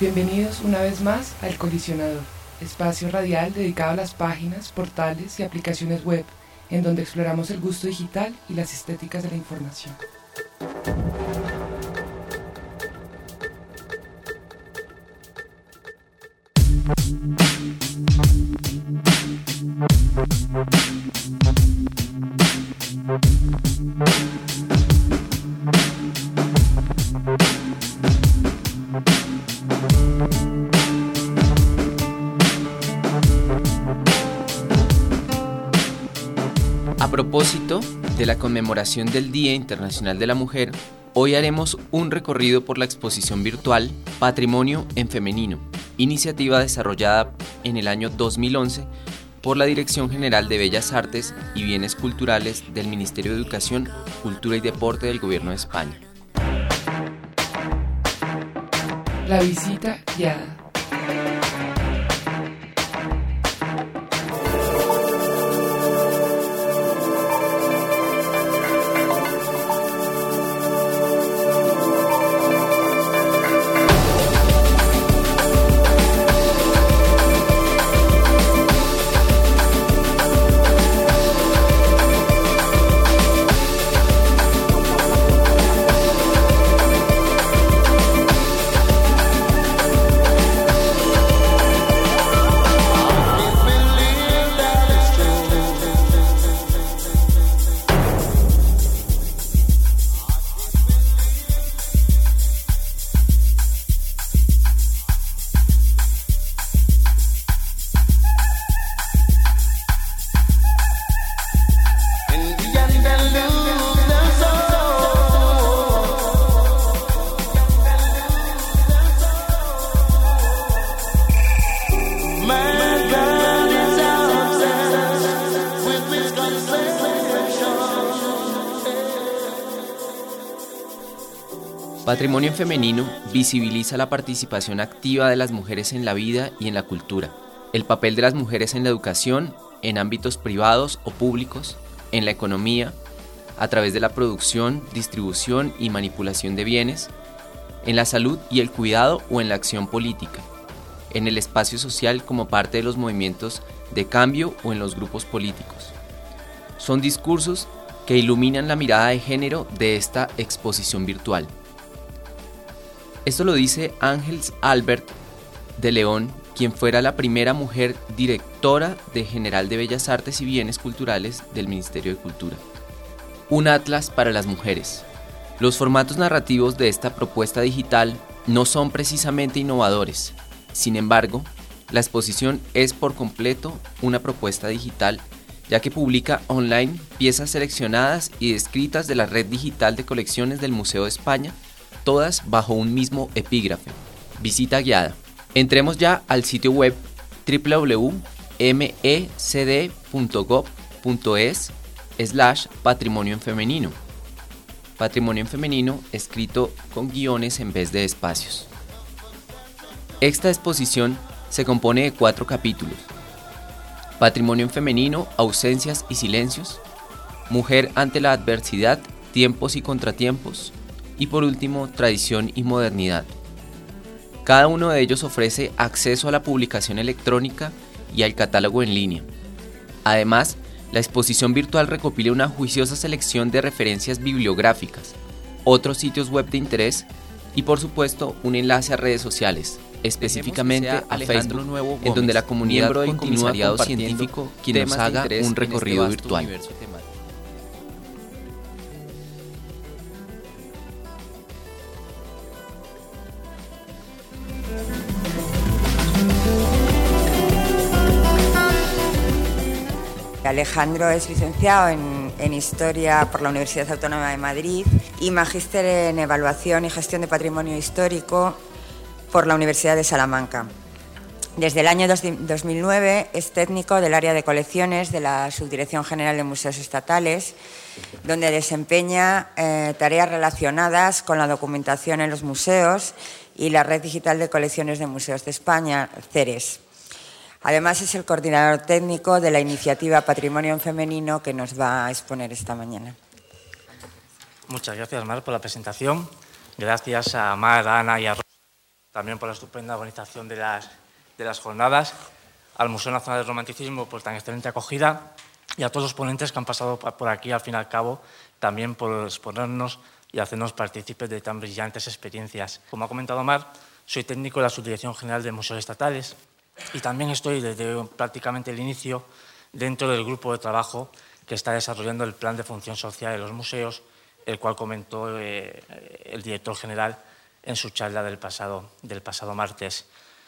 Bienvenidos una vez más al Colisionador, espacio radial dedicado a las páginas, portales y aplicaciones web, en donde exploramos el gusto digital y las estéticas de la información. A propósito de la conmemoración del Día Internacional de la Mujer, hoy haremos un recorrido por la exposición virtual Patrimonio en Femenino, iniciativa desarrollada en el año 2011 por la Dirección General de Bellas Artes y Bienes Culturales del Ministerio de Educación, Cultura y Deporte del Gobierno de España. La visita guiada. Patrimonio en Femenino visibiliza la participación activa de las mujeres en la vida y en la cultura, el papel de las mujeres en la educación, en ámbitos privados o públicos, en la economía, a través de la producción, distribución y manipulación de bienes, en la salud y el cuidado o en la acción política, en el espacio social como parte de los movimientos de cambio o en los grupos políticos. Son discursos que iluminan la mirada de género de esta exposición virtual. Esto lo dice Ángeles Albert de León, quien fuera la primera mujer directora general de Bellas Artes y Bienes Culturales del Ministerio de Cultura. Un atlas para las mujeres. Los formatos narrativos de esta propuesta digital no son precisamente innovadores. Sin embargo, la exposición es por completo una propuesta digital, ya que publica online piezas seleccionadas y descritas de la red digital de colecciones del Museo de España, todas bajo un mismo epígrafe. Visita guiada. Entremos ya al sitio web www.mecd.gov.es/patrimonio en femenino. Patrimonio en femenino escrito con guiones en vez de espacios. Esta exposición se compone de 4 capítulos: Patrimonio en femenino, ausencias y silencios; Mujer ante la adversidad, tiempos y contratiempos; y por último, tradición y modernidad. Cada uno de ellos ofrece acceso a la publicación electrónica y al catálogo en línea. Además, la exposición virtual recopila una juiciosa selección de referencias bibliográficas, otros sitios web de interés y por supuesto un enlace a redes sociales, específicamente a Facebook, Nuevo Gómez, en donde la comunidad continúa científico quien nos haga un recorrido virtual. Alejandro es licenciado en Historia por la Universidad Autónoma de Madrid y magíster en Evaluación y Gestión de Patrimonio Histórico por la Universidad de Salamanca. Desde el año 2009 es técnico del área de colecciones de la Subdirección General de Museos Estatales, donde desempeña tareas relacionadas con la documentación en los museos y la Red Digital de Colecciones de Museos de España, CERES. Además, es el coordinador técnico de la iniciativa Patrimonio en Femenino que nos va a exponer esta mañana. Muchas gracias, Mar, por la presentación. Gracias a Mar, a Ana y a Rosa también por la estupenda organización de las jornadas, al Museo Nacional del Romanticismo por tan excelente acogida y a todos los ponentes que han pasado por aquí, al fin y al cabo, también por exponernos y hacernos partícipes de tan brillantes experiencias. Como ha comentado Mar, soy técnico de la Subdirección General de Museos Estatales y también estoy desde prácticamente el inicio dentro del grupo de trabajo que está desarrollando el Plan de Función Social de los museos, el cual comentó el director general en su charla del pasado martes.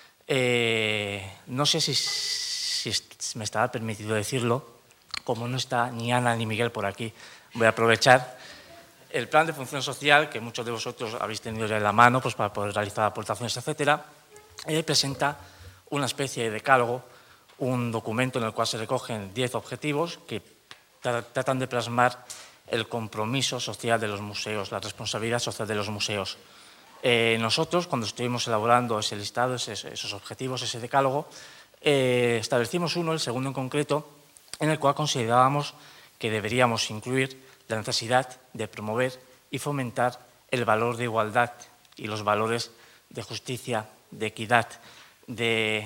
No sé si me estará permitido decirlo, como no está ni Ana ni Miguel por aquí, voy a aprovechar. El Plan de Función Social, que muchos de vosotros habéis tenido ya en la mano pues, para poder realizar aportaciones, etcétera, presenta una especie de decálogo, un documento en el cual se recogen 10 objetivos que tratan de plasmar el compromiso social de los museos, la responsabilidad social de los museos. Nosotros, cuando estuvimos elaborando ese listado, esos objetivos, ese decálogo, establecimos uno, el segundo en concreto, en el cual considerábamos que deberíamos incluir la necesidad de promover y fomentar el valor de igualdad y los valores de justicia, de equidad, de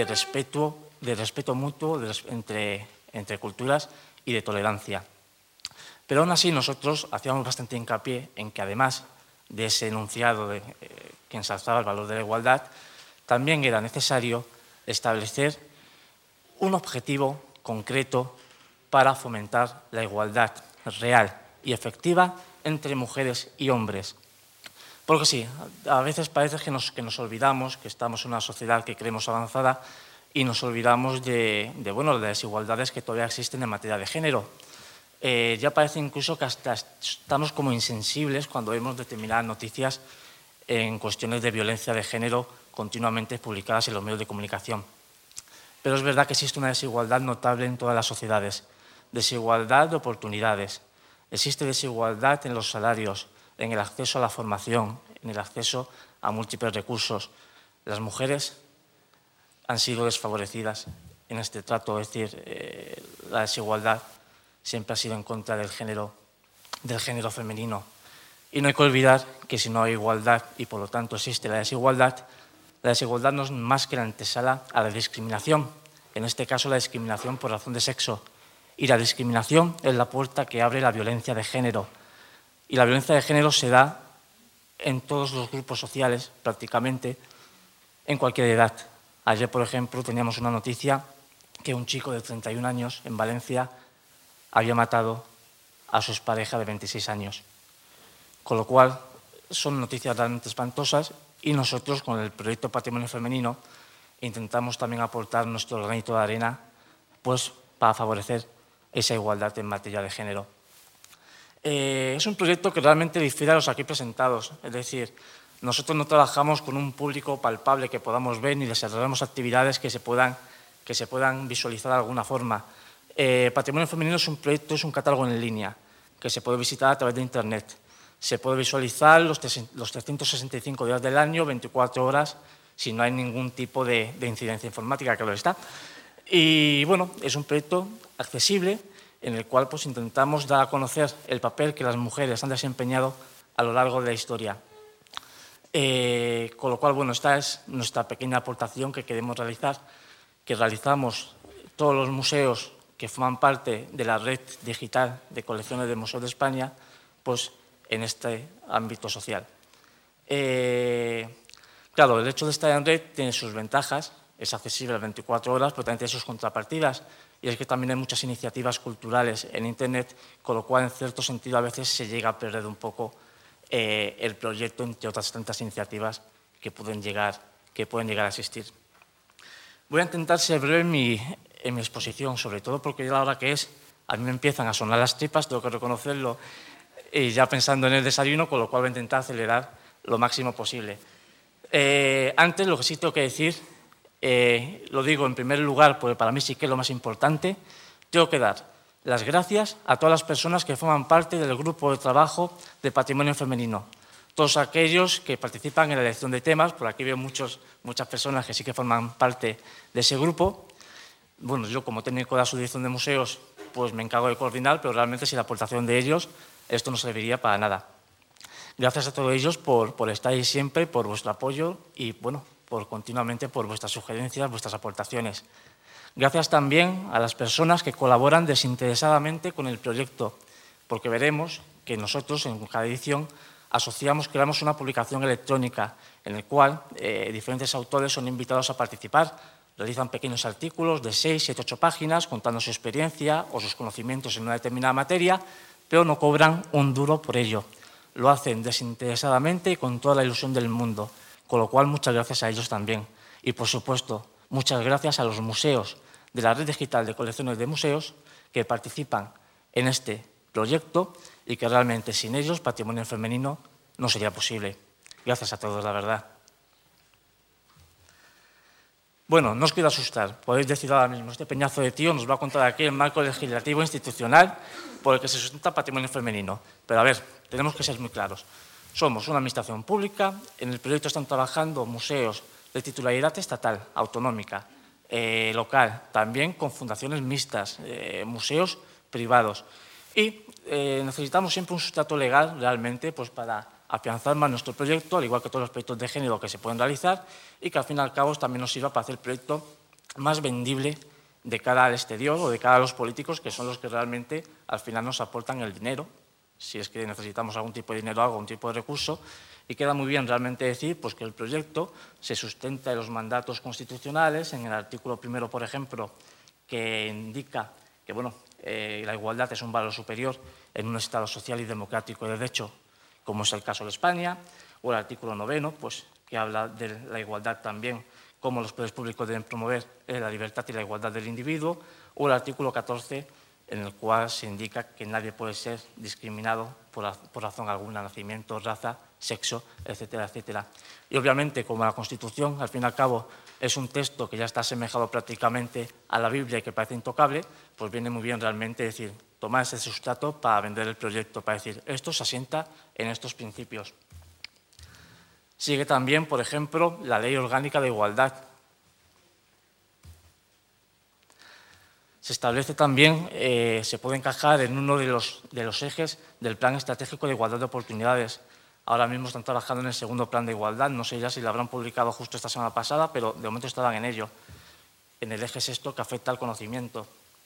respeto mutuo entre culturas y de tolerancia. Pero aún así nosotros hacíamos bastante hincapié en que además de ese enunciado que ensalzaba el valor de la igualdad, también era necesario establecer un objetivo concreto para fomentar la igualdad real y efectiva entre mujeres y hombres. Porque sí, a veces parece que nos olvidamos, que estamos en una sociedad que creemos avanzada y nos olvidamos de las desigualdades que todavía existen en materia de género. Ya parece incluso que hasta estamos como insensibles cuando vemos determinadas noticias en cuestiones de violencia de género continuamente publicadas en los medios de comunicación. Pero es verdad que existe una desigualdad notable en todas las sociedades, desigualdad de oportunidades, existe desigualdad en los salarios, en el acceso a la formación, en el acceso a múltiples recursos. Las mujeres han sido desfavorecidas en este trato, es decir, la desigualdad siempre ha sido en contra del género femenino. Y no hay que olvidar que si no hay igualdad y por lo tanto existe la desigualdad no es más que la antesala a la discriminación, en este caso la discriminación por razón de sexo. Y la discriminación es la puerta que abre la violencia de género. Y la violencia de género se da en todos los grupos sociales, prácticamente, en cualquier edad. Ayer, por ejemplo, teníamos una noticia que un chico de 31 años en Valencia había matado a su expareja de 26 años. Con lo cual, son noticias realmente espantosas y nosotros, con el proyecto Patrimonio Femenino, intentamos también aportar nuestro granito de arena pues, para favorecer esa igualdad en materia de género. Es un proyecto que realmente difiere a los aquí presentados, es decir, nosotros no trabajamos con un público palpable que podamos ver ni desarrollamos actividades que se puedan visualizar de alguna forma. Patrimonio Femenino es un proyecto, es un catálogo en línea que se puede visitar a través de Internet. Se puede visualizar los 365 días del año, 24 horas, si no hay ningún tipo de incidencia informática, que lo está. Y bueno, es un proyecto accesible en el cual pues, intentamos dar a conocer el papel que las mujeres han desempeñado a lo largo de la historia. Con lo cual, bueno, esta es nuestra pequeña aportación que queremos realizar, que realizamos todos los museos que forman parte de la red digital de colecciones de museos de España, pues en este ámbito social. Claro, el hecho de estar en red tiene sus ventajas, es accesible a las 24 horas, pero también tiene sus contrapartidas, y es que también hay muchas iniciativas culturales en Internet, con lo cual, en cierto sentido, a veces se llega a perder un poco el proyecto, entre otras tantas iniciativas que pueden llegar a existir. Voy a intentar ser breve en mi exposición, sobre todo porque ya la hora que es, a mí me empiezan a sonar las tripas, tengo que reconocerlo, y ya pensando en el desayuno, con lo cual voy a intentar acelerar lo máximo posible. Antes, lo que sí tengo que decir, lo digo en primer lugar, porque para mí sí que es lo más importante, tengo que dar las gracias a todas las personas que forman parte del grupo de trabajo de Patrimonio Femenino. Todos aquellos que participan en la elección de temas, por aquí veo muchas personas que sí que forman parte de ese grupo. Bueno, yo como técnico de la Subdirección de Museos, pues me encargo de coordinar, pero realmente sin la aportación de ellos, esto no serviría para nada. Gracias a todos ellos por estar ahí siempre, por vuestro apoyo y, bueno, continuamente por vuestras sugerencias, vuestras aportaciones. Gracias también a las personas que colaboran desinteresadamente con el proyecto, porque veremos que nosotros en cada edición creamos una publicación electrónica en la cual diferentes autores son invitados a participar, realizan pequeños artículos de 6, 7, 8 páginas contando su experiencia o sus conocimientos en una determinada materia, pero no cobran un duro por ello. Lo hacen desinteresadamente y con toda la ilusión del mundo, con lo cual muchas gracias a ellos también. Y, por supuesto, muchas gracias a los museos de la Red Digital de Colecciones de Museos que participan en este proyecto y que realmente sin ellos Patrimonio Femenino no sería posible. Gracias a todos, la verdad. Bueno, no os quiero asustar, podéis decir ahora mismo, este peñazo de tío nos va a contar aquí el marco legislativo institucional por el que se sustenta Patrimonio Femenino. Pero a ver, tenemos que ser muy claros. Somos una administración pública, en el proyecto están trabajando museos de titularidad estatal, autonómica, local, también con fundaciones mixtas, museos privados. Y necesitamos siempre un sustrato legal realmente pues, para afianzar más nuestro proyecto, al igual que todos los proyectos de género que se pueden realizar y que al fin y al cabo también nos sirva para hacer el proyecto más vendible de cara al exterior o de cara a los políticos, que son los que realmente al final nos aportan el dinero, si es que necesitamos algún tipo de dinero, algún tipo de recurso. Y queda muy bien realmente decir pues, que el proyecto se sustenta en los mandatos constitucionales, en el artículo 1, por ejemplo, que indica que bueno, la igualdad es un valor superior en un Estado social y democrático de derecho, como es el caso de España, o el artículo 9, pues, que habla de la igualdad también, cómo los poderes públicos deben promover la libertad y la igualdad del individuo, o el artículo 14, en el cual se indica que nadie puede ser discriminado por razón alguna, nacimiento, raza, sexo, etcétera, etcétera. Y obviamente, como la Constitución, al fin y al cabo, es un texto que ya está asemejado prácticamente a la Biblia y que parece intocable, pues viene muy bien realmente decir, tomar ese sustrato para vender el proyecto, para decir, esto se asienta en estos principios. Sigue también, por ejemplo, la Ley Orgánica de Igualdad. Se establece también, se puede encajar en uno de los ejes del Plan Estratégico de Igualdad de Oportunidades. Ahora mismo están trabajando en el segundo plan de igualdad, no sé ya si lo habrán publicado justo esta semana pasada, pero de momento estaban en ello, en el eje sexto que afecta al conocimiento.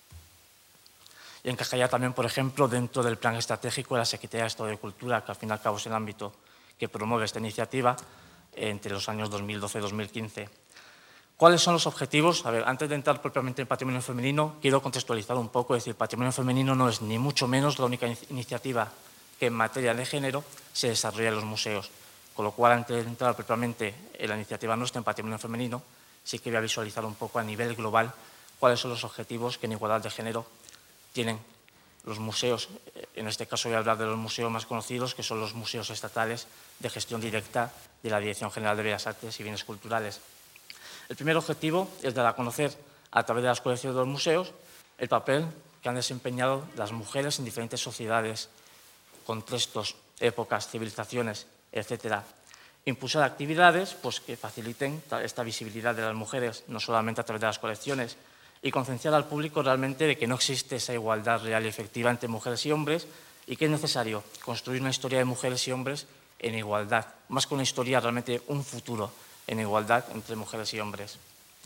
Y encajaría también, por ejemplo, dentro del plan estratégico de la Secretaría de Estado de Cultura, que al fin y al cabo es el ámbito que promueve esta iniciativa entre los años 2012 y 2015. ¿Cuáles son los objetivos? A ver, antes de entrar propiamente en patrimonio femenino, quiero contextualizar un poco, es decir, patrimonio femenino no es ni mucho menos la única iniciativa que en materia de género se desarrolla en los museos. Con lo cual, antes de entrar propiamente en la iniciativa nuestra en patrimonio femenino, sí que voy a visualizar un poco a nivel global cuáles son los objetivos que en igualdad de género tienen los museos. En este caso voy a hablar de los museos más conocidos, que son los museos estatales de gestión directa de la Dirección General de Bellas Artes y Bienes Culturales. El primer objetivo es dar a conocer, a través de las colecciones de los museos, el papel que han desempeñado las mujeres en diferentes sociedades, contextos, épocas, civilizaciones, etc. Impulsar actividades pues, que faciliten esta visibilidad de las mujeres, no solamente a través de las colecciones, y concienciar al público realmente de que no existe esa igualdad real y efectiva entre mujeres y hombres y que es necesario construir una historia de mujeres y hombres en igualdad, más que una historia, realmente un futuro en igualdad entre mujeres y hombres.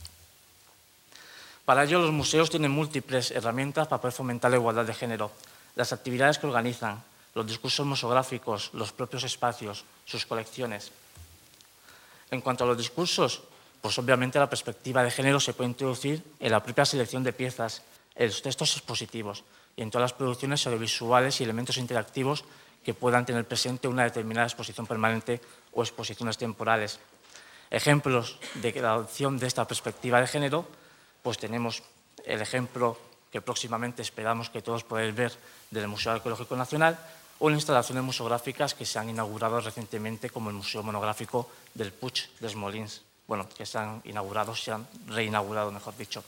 Para ello, los museos tienen múltiples herramientas para poder fomentar la igualdad de género. Las actividades que organizan, los discursos museográficos, los propios espacios, sus colecciones. En cuanto a los discursos, pues obviamente la perspectiva de género se puede introducir en la propia selección de piezas, en los textos expositivos y en todas las producciones audiovisuales y elementos interactivos que puedan tener presente una determinada exposición permanente o exposiciones temporales. Ejemplos de la adopción de esta perspectiva de género, pues tenemos el ejemplo que próximamente esperamos que todos podáis ver del Museo Arqueológico Nacional o en instalaciones museográficas que se han inaugurado recientemente como el Museo Monográfico del Puig dels Molins. Bueno, que se han inaugurado, se han reinaugurado, mejor dicho.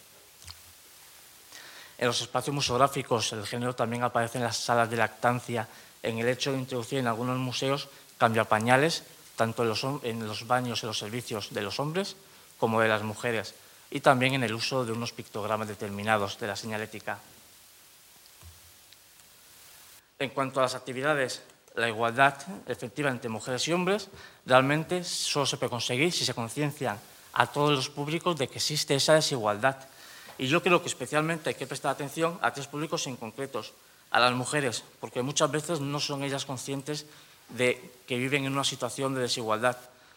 En los espacios museográficos el género también aparece en las salas de lactancia, en el hecho de introducir en algunos museos cambiapañales, tanto en los baños y los servicios de los hombres como de las mujeres, y también en el uso de unos pictogramas determinados de la señalética. En cuanto a las actividades la igualdad efectiva entre mujeres y hombres realmente solo se puede conseguir si se conciencian a todos los públicos de que existe esa desigualdad. Y yo creo que especialmente hay que prestar atención a 3 públicos en concretos, a las mujeres, porque muchas veces no son ellas conscientes de que viven en una situación de desigualdad.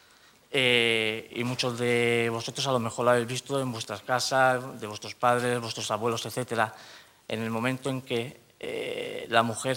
Y muchos de vosotros a lo mejor lo habéis visto en vuestras casas, de vuestros padres, vuestros abuelos, etcétera. En el momento en que la mujer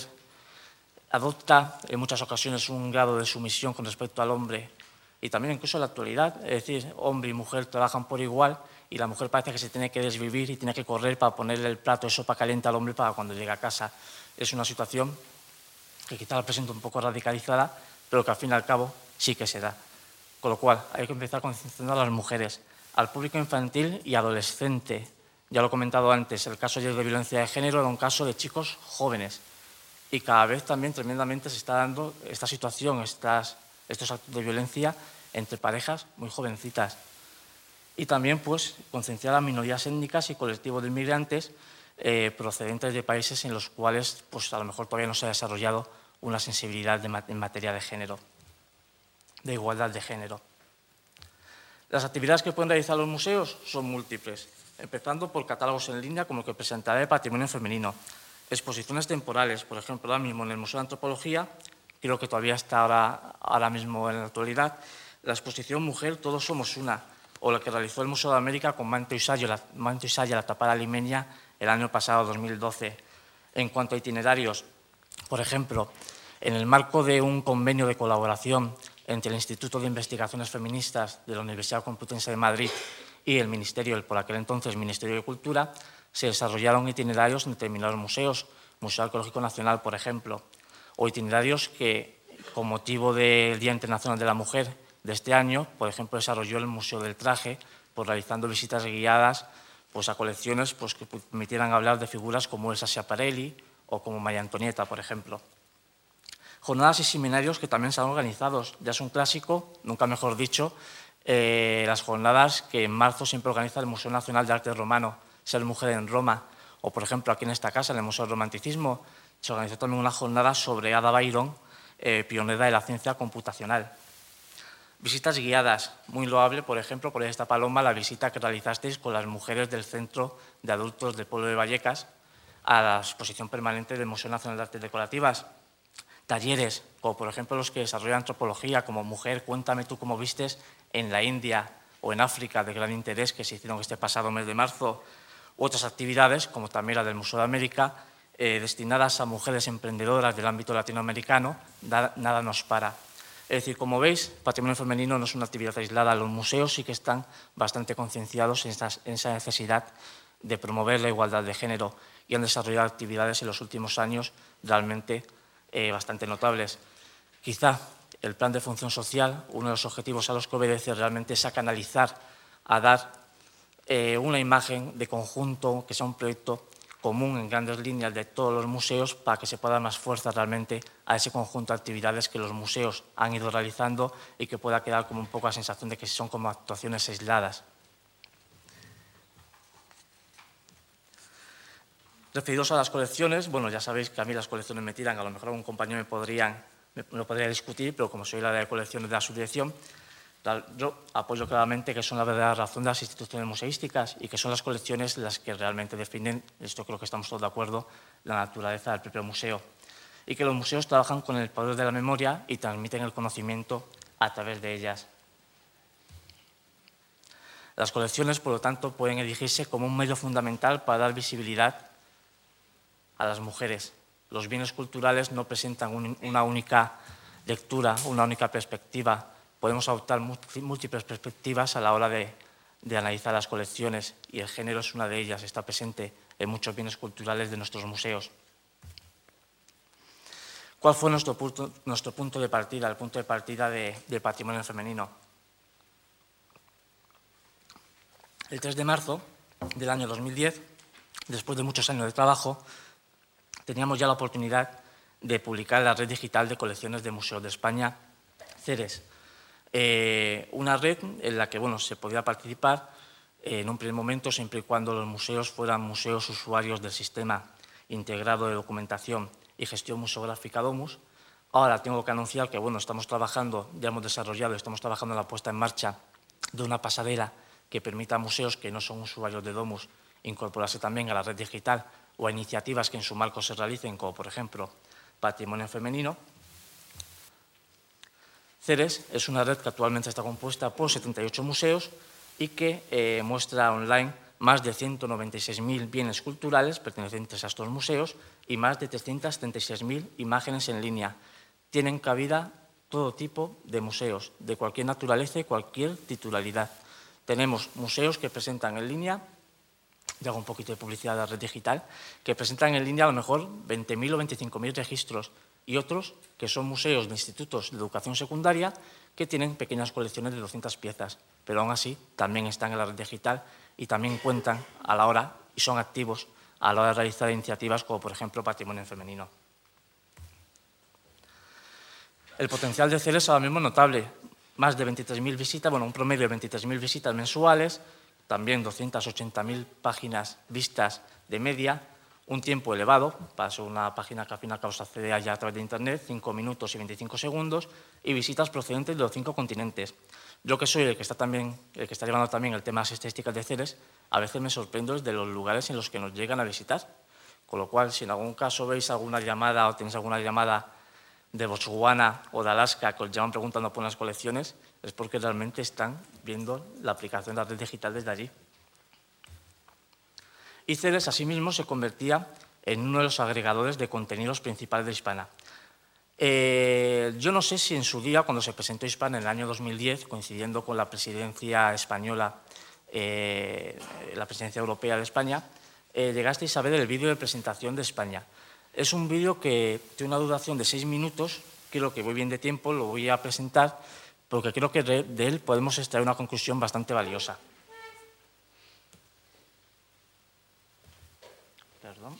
adopta en muchas ocasiones un grado de sumisión con respecto al hombre, y también incluso en la actualidad, es decir, hombre y mujer trabajan por igual y la mujer parece que se tiene que desvivir y tiene que correr para ponerle el plato de sopa caliente al hombre para cuando llega a casa. Es una situación que quizá la presento un poco radicalizada, pero que al fin y al cabo sí que se da. Con lo cual, hay que empezar concienciando a las mujeres, al público infantil y adolescente. Ya lo he comentado antes, el caso ayer de violencia de género era un caso de chicos jóvenes. Y cada vez también tremendamente se está dando esta situación, estos actos de violencia entre parejas muy jovencitas. Y también pues, concienciar a minorías étnicas y colectivos de inmigrantes procedentes de países en los cuales pues, a lo mejor todavía no se ha desarrollado una sensibilidad en materia de género, de igualdad de género. Las actividades que pueden realizar los museos son múltiples, empezando por catálogos en línea como el que presentaré de Patrimonio Femenino, exposiciones temporales, por ejemplo, ahora mismo en el Museo de Antropología, creo que todavía está ahora mismo en la actualidad, la exposición Mujer, todos somos una, o la que realizó el Museo de América con Manto y Saya, la tapada limeña, el año pasado, 2012. En cuanto a itinerarios, por ejemplo, en el marco de un convenio de colaboración entre el Instituto de Investigaciones Feministas de la Universidad Complutense de Madrid y el Ministerio, el por aquel entonces Ministerio de Cultura, se desarrollaron itinerarios en determinados museos, Museo Arqueológico Nacional, por ejemplo, o itinerarios que, con motivo del Día Internacional de la Mujer de este año, por ejemplo, desarrolló el Museo del Traje, pues, realizando visitas guiadas pues, a colecciones pues, que permitieran hablar de figuras como Elsa Schiaparelli o como María Antonieta, por ejemplo. Jornadas y seminarios que también se han organizado. Ya es un clásico, nunca mejor dicho, las jornadas que en marzo siempre organiza el Museo Nacional de Arte Romano, Ser Mujer en Roma, o por ejemplo aquí en esta casa, en el Museo del Romanticismo, se organizó también una jornada sobre Ada Byron, pionera de la ciencia computacional. Visitas guiadas, muy loable, por ejemplo, por esta Paloma, la visita que realizasteis con las mujeres del Centro de Adultos del Pueblo de Vallecas a la exposición permanente del Museo Nacional de Artes Decorativas. Talleres, como por ejemplo los que desarrollan antropología, como Mujer, cuéntame tú cómo vistes en la India o en África, de gran interés, que se hicieron este pasado mes de marzo. U otras actividades, como también la del Museo de América, destinadas a mujeres emprendedoras del ámbito latinoamericano, Nada nos para. Es decir, como veis, Patrimonio Femenino no es una actividad aislada. Los museos sí que están bastante concienciados en esa necesidad de promover la igualdad de género y han desarrollado actividades en los últimos años realmente bastante notables. Quizá el plan de función social, uno de los objetivos a los que obedece realmente es a canalizar, a dar una imagen de conjunto, que sea un proyecto común en grandes líneas de todos los museos para que se pueda dar más fuerza realmente a ese conjunto de actividades que los museos han ido realizando y que pueda quedar como un poco la sensación de que son como actuaciones aisladas. Referidos a las colecciones, bueno, ya sabéis que a mí las colecciones me tiran, a lo mejor algún compañero me lo podría discutir, pero como soy la de colecciones de la subdirección, yo apoyo claramente que son la verdadera razón de las instituciones museísticas y que son las colecciones las que realmente definen, esto creo que estamos todos de acuerdo, la naturaleza del propio museo. Y que los museos trabajan con el poder de la memoria y transmiten el conocimiento a través de ellas. Las colecciones, por lo tanto, pueden erigirse como un medio fundamental para dar visibilidad a las mujeres. Los bienes culturales no presentan una única lectura, una única perspectiva. Podemos adoptar múltiples perspectivas a la hora de analizar las colecciones y el género es una de ellas, está presente en muchos bienes culturales de nuestros museos. ¿Cuál fue nuestro punto de partida, el punto de partida de Patrimonio Femenino? El 3 de marzo del año 2010, después de muchos años de trabajo, teníamos ya la oportunidad de publicar en la red digital de colecciones de Museos de España, CERES. Una red en la que se podía participar en un primer momento siempre y cuando los museos fueran museos usuarios del Sistema Integrado de Documentación y Gestión Museográfica Domus, Ahora tengo que anunciar que bueno, estamos trabajando, ya hemos desarrollado, estamos trabajando en la puesta en marcha de una pasarela que permita a museos que no son usuarios de Domus incorporarse también a la red digital o a iniciativas que en su marco se realicen, como por ejemplo Patrimonio Femenino. CERES es una red que actualmente está compuesta por 78 museos y que muestra online más de 196.000 bienes culturales pertenecientes a estos museos y más de 336.000 imágenes en línea. Tienen cabida todo tipo de museos, de cualquier naturaleza y cualquier titularidad. Tenemos museos que presentan en línea, y hago un poquito de publicidad de la red digital, que presentan en línea a lo mejor 20.000 o 25.000 registros, y otros que son museos de institutos de educación secundaria que tienen pequeñas colecciones de 200 piezas, pero aún así también están en la red digital y también cuentan a la hora y son activos a la hora de realizar iniciativas como por ejemplo Patrimonio Femenino. El potencial de CERES ahora mismo es notable, más de 23.000 visitas, bueno, un promedio de 23.000 visitas mensuales, también 280.000 páginas vistas de media, un tiempo elevado, para ser una página que al fin y al cabo se accede allá a través de Internet, 5 minutos y 25 segundos, y visitas procedentes de los 5 continentes. Yo que soy el que está llevando también el tema de las estadísticas de CERES, a veces me sorprendo de los lugares en los que nos llegan a visitar, con lo cual, si en algún caso veis alguna llamada o tenéis alguna llamada de Botswana o de Alaska que os llaman preguntando por las colecciones, es porque realmente están viendo la aplicación de la red digital desde allí. Y CERES, asimismo, se convertía en uno de los agregadores de contenidos principales de Hispana. Yo no sé si en su día, cuando se presentó Hispana en el año 2010, coincidiendo con la presidencia española, la presidencia europea de España, llegasteis a ver el vídeo de presentación de España. Es un vídeo que tiene una duración de 6 minutos, creo que voy bien de tiempo, lo voy a presentar, porque creo que de él podemos extraer una conclusión bastante valiosa. Perdón.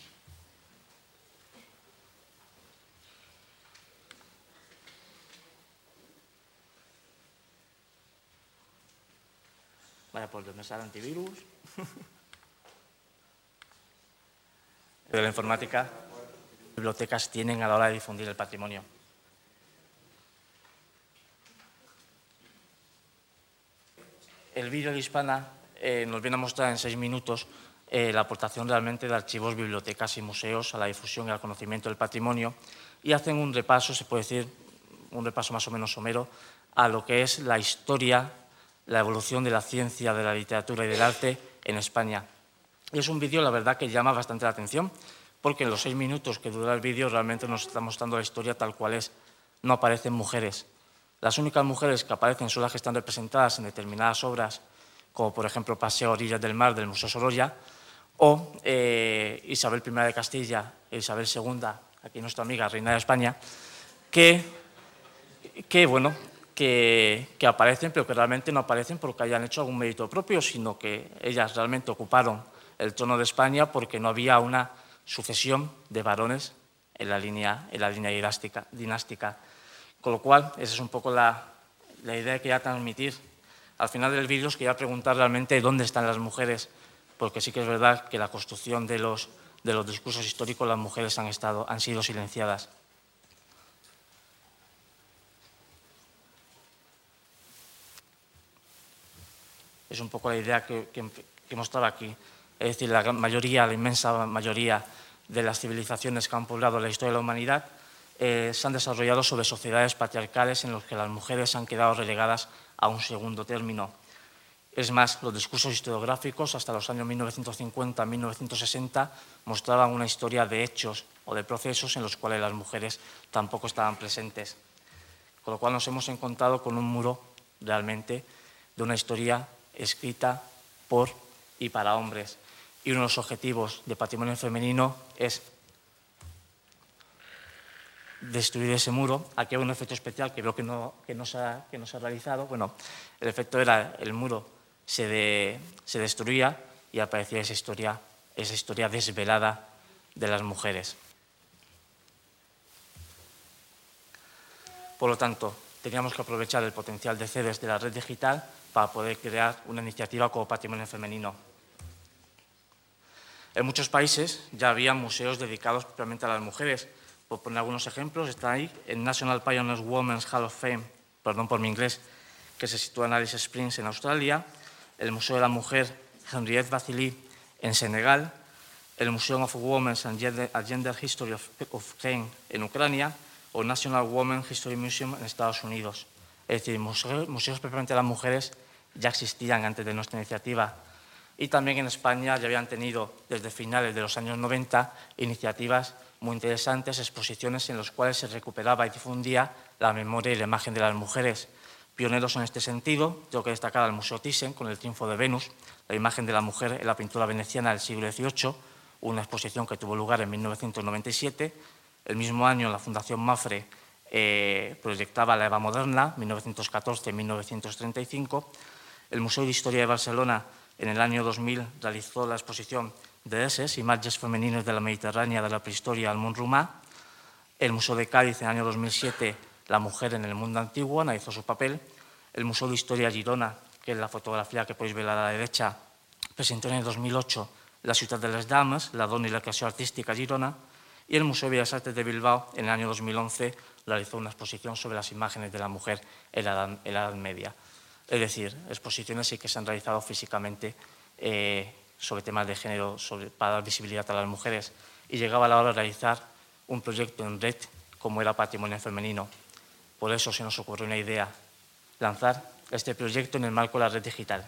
Vaya por donde sale antivirus. De la informática, las bibliotecas tienen a la hora de difundir el patrimonio. El vídeo de Hispana nos viene a mostrar en 6 minutos la aportación realmente de archivos, bibliotecas y museos a la difusión y al conocimiento del patrimonio y hacen un repaso, se puede decir, un repaso más o menos somero a lo que es la historia, la evolución de la ciencia, de la literatura y del arte en España. Y es un vídeo, la verdad, que llama bastante la atención, porque en los 6 minutos que dura el vídeo realmente nos está mostrando la historia tal cual es. No aparecen mujeres. Las únicas mujeres que aparecen son las que están representadas en determinadas obras, como por ejemplo Paseo a orillas del mar del Museo Sorolla, o Isabel I de Castilla e Isabel II, aquí nuestra amiga reina de España, que aparecen, pero que realmente no aparecen porque hayan hecho algún mérito propio, sino que ellas realmente ocuparon el trono de España porque no había una sucesión de varones en la línea dinástica. Con lo cual, esa es un poco la idea que quería transmitir. Al final del vídeo os quería preguntar realmente dónde están las mujeres, porque sí que es verdad que la construcción de los discursos históricos las mujeres han sido silenciadas. Es un poco la idea que mostraba aquí. Es decir, la inmensa mayoría de las civilizaciones que han poblado la historia de la humanidad se han desarrollado sobre sociedades patriarcales en las que las mujeres han quedado relegadas a un segundo término. Es más, los discursos historiográficos hasta los años 1950-1960 mostraban una historia de hechos o de procesos en los cuales las mujeres tampoco estaban presentes. Con lo cual nos hemos encontrado con un muro realmente de una historia escrita por y para hombres. Y uno de los objetivos de Patrimonio Femenino es destruir ese muro. Aquí hay un efecto especial que veo que no se ha realizado. Bueno, el efecto era el muro se destruía y aparecía esa historia desvelada de las mujeres. Por lo tanto, teníamos que aprovechar el potencial de CERES de la red digital para poder crear una iniciativa como Patrimonio Femenino. En muchos países ya había museos dedicados propiamente a las mujeres, Por poner algunos ejemplos, está ahí el National Pioneers Women's Hall of Fame, perdón por mi inglés, que se sitúa en Alice Springs, en Australia, el Museo de la Mujer Henriette Vassily en Senegal, el Museum of Women's and Gender History of Ukraine en Ucrania o el National Women's History Museum en Estados Unidos. Es decir, museos propiamente de las mujeres ya existían antes de nuestra iniciativa. Y también en España ya habían tenido, desde finales de los años 90, iniciativas muy interesantes, exposiciones en las cuales se recuperaba y difundía la memoria y la imagen de las mujeres. Pioneros en este sentido, tengo que destacar al Museo Thyssen con el Triunfo de Venus, la imagen de la mujer en la pintura veneciana del siglo XVIII, una exposición que tuvo lugar en 1997. El mismo año la Fundación Mafre proyectaba la Eva Moderna, 1914-1935. El Museo de Historia de Barcelona en el año 2000 realizó la exposición de Esses, Imatges Femenines de la Mediterránea de la Prehistoria al Món Romà. El Museo de Cádiz en el año 2007, La mujer en el mundo antiguo, analizó su papel. El Museo de Historia de Girona, que es la fotografía que podéis ver a la derecha, presentó en el 2008 La ciutat de les dames, la dona y la creació artística a Girona. Y el Museo de Bellas Artes de Bilbao, en el año 2011, realizó una exposición sobre las imágenes de la mujer en la Edad Media. Es decir, exposiciones sí que se han realizado físicamente sobre temas de género, para dar visibilidad a las mujeres. Y llegaba la hora de realizar un proyecto en red como era Patrimonio Femenino. Por eso se nos ocurrió una idea, lanzar este proyecto en el marco de la red digital.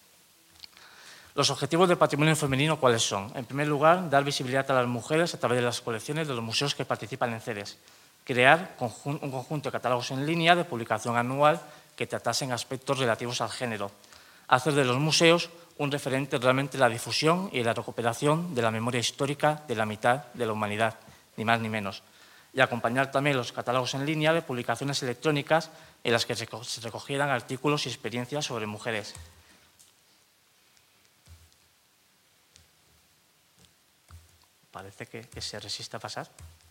Los objetivos del patrimonio femenino, ¿cuáles son? En primer lugar, dar visibilidad a las mujeres a través de las colecciones de los museos que participan en CEDES. Crear un conjunto de catálogos en línea de publicación anual que tratasen aspectos relativos al género. Hacer de los museos un referente realmente de la difusión y la recuperación de la memoria histórica de la mitad de la humanidad, ni más ni menos. Y acompañar también los catálogos en línea de publicaciones electrónicas en las que se recogieran artículos y experiencias sobre mujeres. Parece que se resiste a pasar.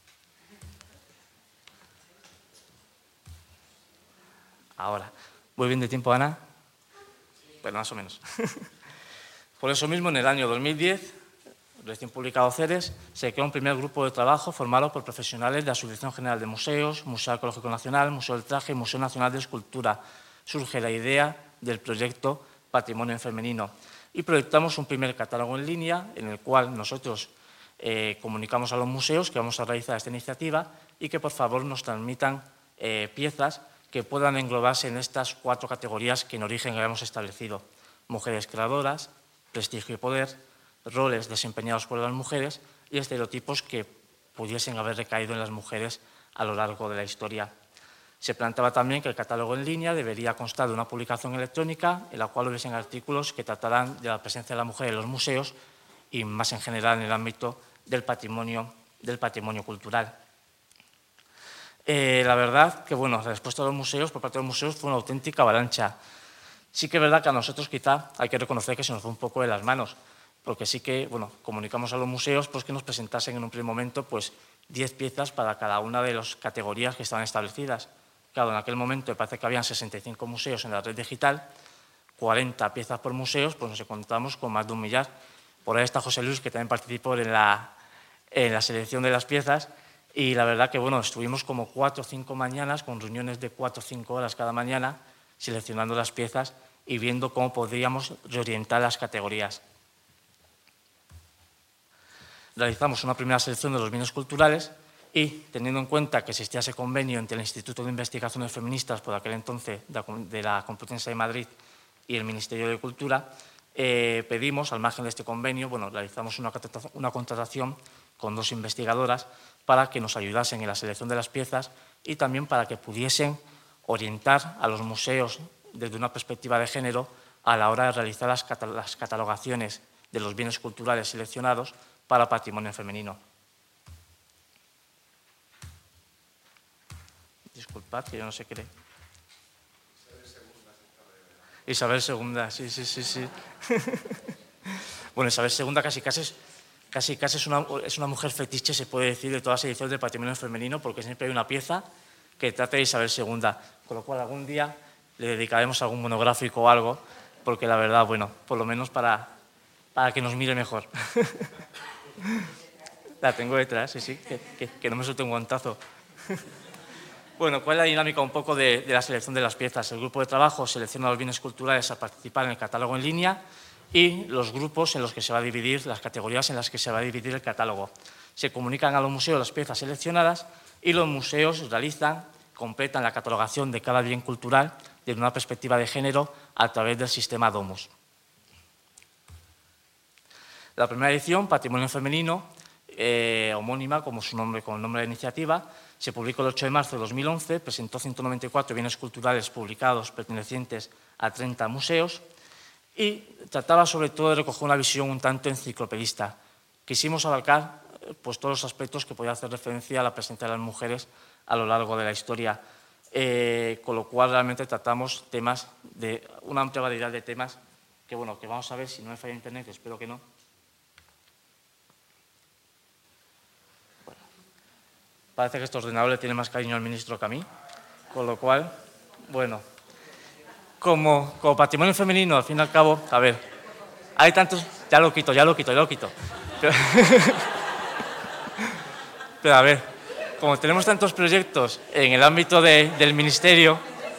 Ahora, ¿voy bien de tiempo, Ana? Bueno, más o menos. Por eso mismo, en el año 2010, recién publicado CEDES, se creó un primer grupo de trabajo formado por profesionales de la Asociación General de Museos, Museo Arqueológico Nacional, Museo del Traje y Museo Nacional de Escultura. Surge la idea del proyecto Patrimonio Femenino y proyectamos un primer catálogo en línea en el cual nosotros comunicamos a los museos que vamos a realizar esta iniciativa y que por favor nos transmitan piezas que puedan englobarse en estas 4 categorías que en origen habíamos establecido: mujeres creadoras, prestigio y poder, roles desempeñados por las mujeres y estereotipos que pudiesen haber recaído en las mujeres a lo largo de la historia. Se planteaba también que el catálogo en línea debería constar de una publicación electrónica en la cual hubiesen artículos que trataran de la presencia de la mujer en los museos y más en general en el ámbito del patrimonio cultural. La verdad que la respuesta de los museos, por parte de los museos, fue una auténtica avalancha. Sí que es verdad que a nosotros quizá hay que reconocer que se nos fue un poco de las manos, porque sí que comunicamos a los museos pues, que nos presentasen en un primer momento 10 piezas para cada una de las categorías que estaban establecidas. Claro, en aquel momento me parece que habían 65 museos en la red digital, 40 piezas por museos, pues nos encontramos con más de 1 millar. Por ahí está José Luis, que también participó en la selección de las piezas, y la verdad que estuvimos como 4 o 5 mañanas, con reuniones de 4 o 5 horas cada mañana, seleccionando las piezas y viendo cómo podríamos reorientar las categorías. Realizamos una primera selección de los bienes culturales y, teniendo en cuenta que existía ese convenio entre el Instituto de Investigaciones Feministas, por aquel entonces de la Complutense de Madrid, y el Ministerio de Cultura, pedimos, al margen de este convenio, realizamos una contratación con 2 investigadoras para que nos ayudasen en la selección de las piezas y también para que pudiesen orientar a los museos desde una perspectiva de género a la hora de realizar las catalogaciones de los bienes culturales seleccionados para patrimonio femenino. Disculpad, que yo no sé qué. Isabel II, sí. Isabel II casi es una mujer fetiche, se puede decir, de todas las ediciones del patrimonio femenino, porque siempre hay una pieza que trata de Isabel II, con lo cual algún día le dedicaremos algún monográfico o algo, porque la verdad, por lo menos para que nos mire mejor. La tengo detrás, sí, que no me suelte un guantazo. Bueno, ¿cuál es la dinámica un poco de la selección de las piezas? El grupo de trabajo selecciona los bienes culturales a participar en el catálogo en línea y los grupos en los que se va a dividir, las categorías en las que se va a dividir el catálogo. Se comunican a los museos las piezas seleccionadas y los museos completan la catalogación de cada bien cultural desde una perspectiva de género a través del sistema Domus. La primera edición, Patrimonio Femenino, homónima como el nombre de la iniciativa, se publicó el 8 de marzo de 2011, presentó 194 bienes culturales publicados pertenecientes a 30 museos y trataba sobre todo de recoger una visión un tanto enciclopedista. Quisimos abarcar pues, todos los aspectos que podía hacer referencia a la presencia de las mujeres a lo largo de la historia, con lo cual realmente tratamos temas de una amplia variedad de temas que, bueno, que vamos a ver si no me falla internet, espero que no. Parece que este ordenador le tiene más cariño al ministro que a mí, con lo cual, bueno, como patrimonio femenino, al fin y al cabo, a ver, hay tantos... Ya lo quito. Pero a ver, como tenemos tantos proyectos en el ámbito del ministerio,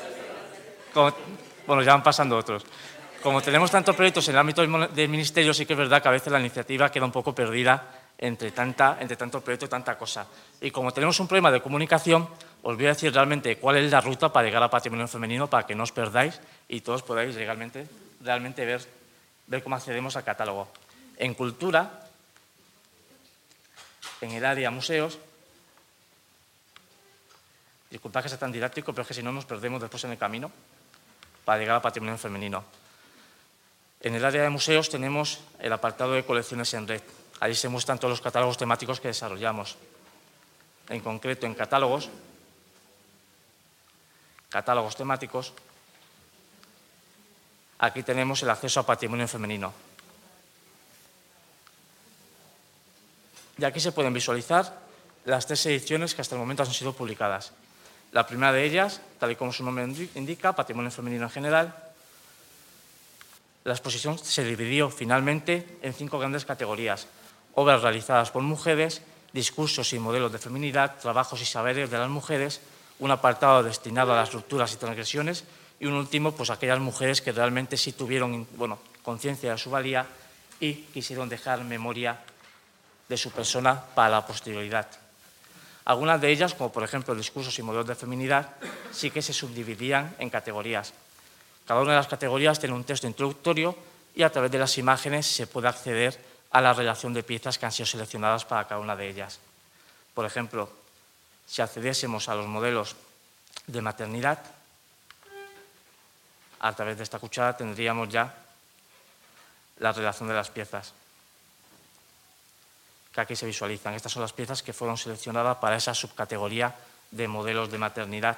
bueno, ya van pasando otros. Como tenemos tantos proyectos en el ámbito del ministerio, sí que es verdad que a veces la iniciativa queda un poco perdida entre tanto proyecto y tanta cosa. Y como tenemos un problema de comunicación, os voy a decir realmente cuál es la ruta para llegar a patrimonio femenino para que no os perdáis y todos podáis realmente ver cómo accedemos al catálogo. En cultura, en el área museos, disculpad que sea tan didáctico, pero es que si no nos perdemos después en el camino para llegar a patrimonio femenino. En el área de museos tenemos el apartado de colecciones en red. Ahí se muestran todos los catálogos temáticos que desarrollamos. En concreto, en catálogos temáticos, aquí tenemos el acceso a patrimonio femenino. Y aquí se pueden visualizar las 3 ediciones que hasta el momento han sido publicadas. La primera de ellas, tal y como su nombre indica, patrimonio femenino en general. La exposición se dividió finalmente en 5 grandes categorías: obras realizadas por mujeres, discursos y modelos de feminidad, trabajos y saberes de las mujeres, un apartado destinado a las rupturas y transgresiones y un último, pues aquellas mujeres que realmente sí tuvieron conciencia de su valía y quisieron dejar memoria de su persona para la posterioridad. Algunas de ellas, como por ejemplo discursos y modelos de feminidad, sí que se subdividían en categorías. Cada una de las categorías tiene un texto introductorio y a través de las imágenes se puede acceder a la relación de piezas que han sido seleccionadas para cada una de ellas. Por ejemplo, si accediésemos a los modelos de maternidad, a través de esta cuchara tendríamos ya la relación de las piezas, que aquí se visualizan. Estas son las piezas que fueron seleccionadas para esa subcategoría de modelos de maternidad.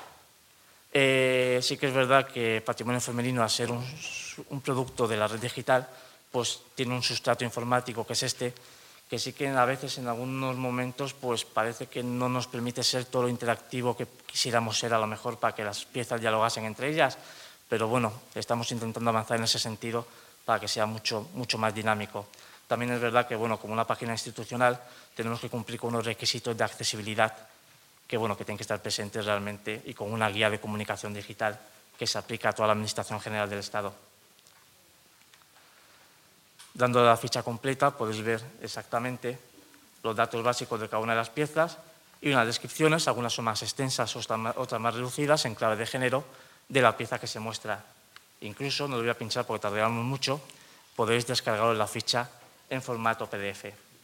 Sí que es verdad que patrimonio femenino, al ser un producto de la red digital, pues tiene un sustrato informático que es este, que sí que a veces en algunos momentos pues parece que no nos permite ser todo lo interactivo que quisiéramos ser a lo mejor para que las piezas dialogasen entre ellas, pero bueno, estamos intentando avanzar en ese sentido para que sea mucho más dinámico. También es verdad que, bueno, como una página institucional, tenemos que cumplir con unos requisitos de accesibilidad que tienen que estar presentes realmente y con una guía de comunicación digital que se aplica a toda la Administración General del Estado. Dando la ficha completa podéis ver exactamente los datos básicos de cada una de las piezas y unas descripciones, algunas son más extensas, otras más reducidas, en clave de género, de la pieza que se muestra. Incluso, no lo voy a pinchar porque tardaríamos mucho, podéis descargaros la ficha en formato PDF.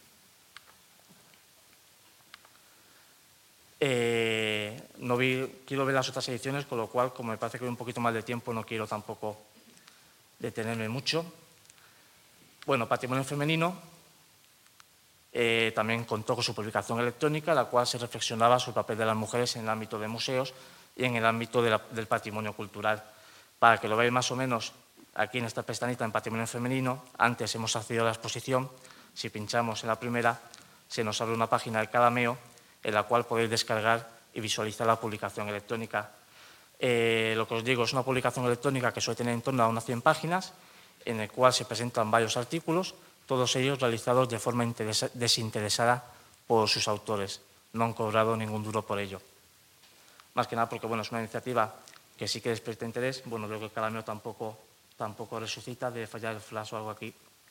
Quiero ver las otras ediciones, con lo cual, como me parece que hay un poquito más de tiempo, no quiero tampoco detenerme mucho. Bueno, patrimonio femenino también contó con su publicación electrónica, la cual se reflexionaba sobre el papel de las mujeres en el ámbito de museos y en el ámbito del patrimonio cultural. Para que lo veáis más o menos, aquí en esta pestañita en patrimonio femenino, antes hemos accedido a la exposición. Si pinchamos en la primera, se nos abre una página de Cadameo en la cual podéis descargar y visualizar la publicación electrónica. Lo que os digo, es una publicación electrónica que suele tener en torno a unas 100 páginas, en el cual se presentan varios artículos, todos ellos realizados de forma desinteresada por sus autores. No han cobrado ningún duro por ello. Más que nada porque bueno, es una iniciativa que sí que despierta interés. Bueno, creo que el calameo tampoco resucita, debe fallar el flash o algo aquí.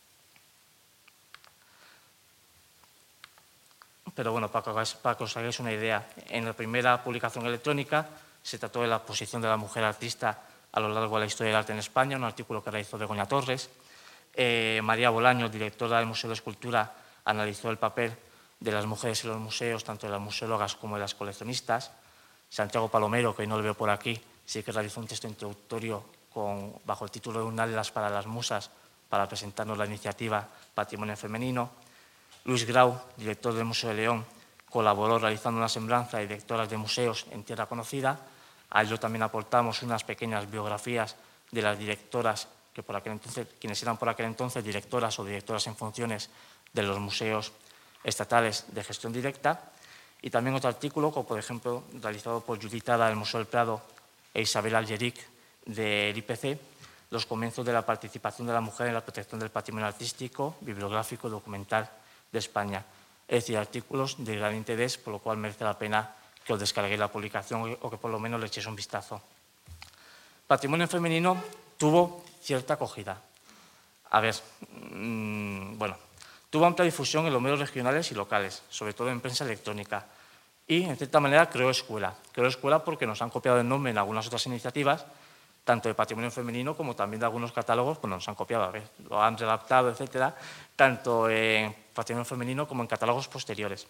Pero bueno, para que os hagáis una idea, en la primera publicación electrónica se trató de la posición de la mujer artista a lo largo de la historia del arte en España, un artículo que realizó Begoña Torres. María Bolaño, directora del Museo de Escultura, analizó el papel de las mujeres en los museos, tanto de las museólogas como de las coleccionistas. Santiago Palomero, que hoy no lo veo por aquí, sí que realizó un texto introductorio bajo el título de Un atlas para las musas, para presentarnos la iniciativa Patrimonio Femenino. Luis Grau, director del Museo de León, colaboró realizando una semblanza de directoras de museos en tierra conocida. A ello también aportamos unas pequeñas biografías de las directoras, quienes eran por aquel entonces directoras o directoras en funciones de los museos estatales de gestión directa. Y también otro artículo, como por ejemplo realizado por Judith Ada del Museo del Prado e Isabel Algeric del IPC, los comienzos de la participación de la mujer en la protección del patrimonio artístico, bibliográfico y documental de España. Es decir, artículos de gran interés, por lo cual merece la pena que os descarguéis la publicación o que por lo menos le echéis un vistazo. Patrimonio femenino tuvo cierta acogida. A ver, bueno, tuvo amplia difusión en los medios regionales y locales, sobre todo en prensa electrónica. Y, en cierta manera, creó escuela. Creó escuela porque nos han copiado el nombre en algunas otras iniciativas, tanto de patrimonio femenino como también de algunos catálogos, pues nos han copiado, a ver, lo han redactado, etcétera, tanto en patrimonio femenino como en catálogos posteriores.